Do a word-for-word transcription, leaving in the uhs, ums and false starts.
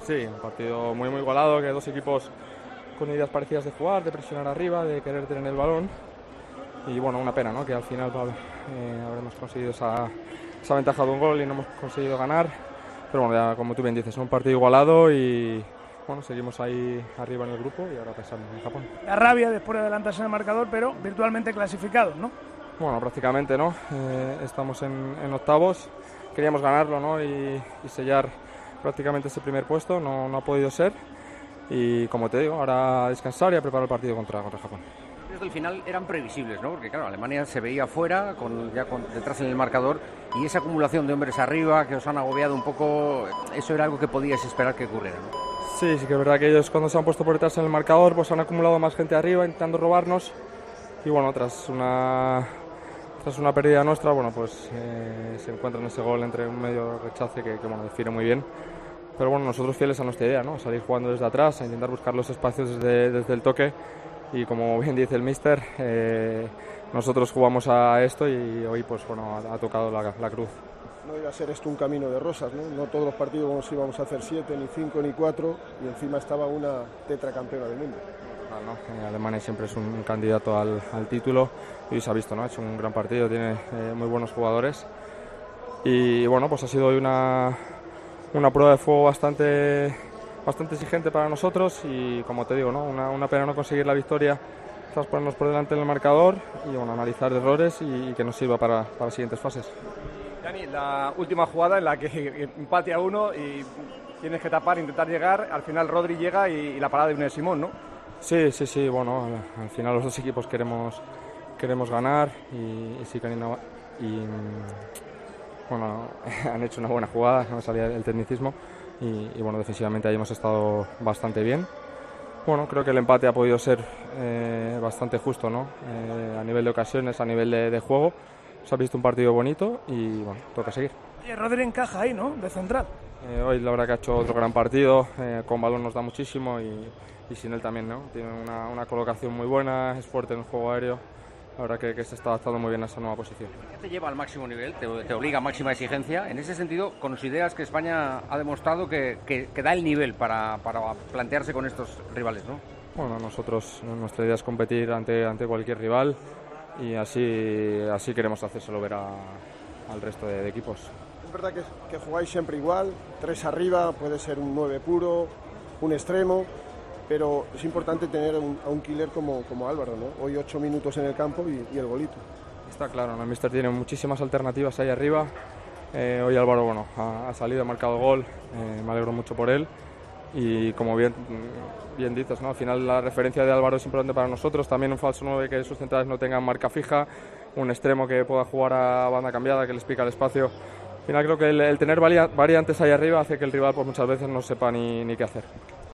Sí, un partido muy muy igualado, que dos equipos con ideas parecidas de jugar, de presionar arriba, de querer tener el balón. Y bueno, una pena, ¿no? Que al final eh, habremos conseguido esa, esa ventaja de un gol y no hemos conseguido ganar. Pero bueno, ya como tú bien dices, un partido igualado y bueno, seguimos ahí arriba en el grupo y ahora pensamos en Japón. La rabia después de adelantarse en el marcador, pero virtualmente clasificados, ¿no? Bueno, prácticamente, ¿no? Eh, estamos en, en octavos, queríamos ganarlo, ¿no? Y, y sellar prácticamente ese primer puesto, no, no ha podido ser. Y como te digo, ahora a descansar y a preparar el partido contra, contra Japón. Desde el final eran previsibles, ¿no? Porque claro, Alemania se veía fuera, con, ya con, detrás en el marcador, y esa acumulación de hombres arriba que os han agobiado un poco, eso era algo que podíais esperar que ocurriera, ¿no? Sí, sí que es verdad que ellos cuando se han puesto por detrás en el marcador, pues han acumulado más gente arriba intentando robarnos. Y bueno, tras una, tras una pérdida nuestra, bueno, pues eh, se encuentra en ese gol entre un medio rechace que, que bueno, define muy bien. Pero bueno, nosotros fieles a nuestra idea, ¿no? Salir jugando desde atrás, a intentar buscar los espacios desde, desde el toque. Y como bien dice el míster, eh, nosotros jugamos a esto y hoy pues bueno ha, ha tocado la, la cruz. No iba a ser esto un camino de rosas, ¿no? No todos los partidos íbamos a hacer siete, ni cinco, ni cuatro, y encima estaba una tetracampeona del mundo. ¿No? Alemania siempre es un candidato al, al título y se ha visto, ¿no? Ha hecho un gran partido, tiene eh, muy buenos jugadores y bueno, pues ha sido hoy una, una prueba de fuego bastante, bastante exigente para nosotros y como te digo, ¿no? Una, una pena no conseguir la victoria tras ponernos por delante en el marcador y bueno, analizar errores y, y que nos sirva para, para las siguientes fases. Dani, la última jugada en la que empate a uno y tienes que tapar, intentar llegar, al final Rodri llega y, y la parada de Unai Simón, ¿no? Sí, sí, sí, bueno, al, al final los dos equipos queremos, queremos ganar y, y sí que han, y, bueno, han hecho una buena jugada, no me salía el tecnicismo y, y bueno, defensivamente ahí hemos estado bastante bien. Bueno, creo que el empate ha podido ser eh, bastante justo, ¿no? Eh, a nivel de ocasiones, a nivel de, de juego. Se ha visto un partido bonito y bueno, toca seguir. Y Rodri encaja ahí, ¿no? De central. Eh, hoy la verdad que ha hecho otro gran partido, eh, con balón nos da muchísimo y, y sin él también, ¿no? Tiene una, una colocación muy buena, es fuerte en el juego aéreo. La verdad que, que se está adaptando muy bien a esa nueva posición. ¿Qué te lleva al máximo nivel? Te, te obliga a máxima exigencia. En ese sentido, consideras que España ha demostrado que, que, que da el nivel para, para plantearse con estos rivales, ¿no? Bueno, nosotros, nuestra idea es competir ante, ante cualquier rival y así, así queremos hacérselo ver a, al resto de, de equipos. Es verdad que, que jugáis siempre igual, tres arriba, puede ser un nueve puro, un extremo, pero es importante tener un, a un killer como, como Álvaro, ¿no? Hoy ocho minutos en el campo y, y el golito. Está claro, ¿no? El míster tiene muchísimas alternativas ahí arriba. Eh, hoy Álvaro bueno, ha, ha salido, ha marcado gol, eh, me alegro mucho por él. Y como bien, bien dices, ¿no? Al final la referencia de Álvaro es importante para nosotros, también un falso nueve que sus centrales no tengan marca fija, un extremo que pueda jugar a banda cambiada, que les pica el espacio. Al final creo que el, el tener variantes ahí arriba hace que el rival pues, muchas veces no sepa ni, ni qué hacer.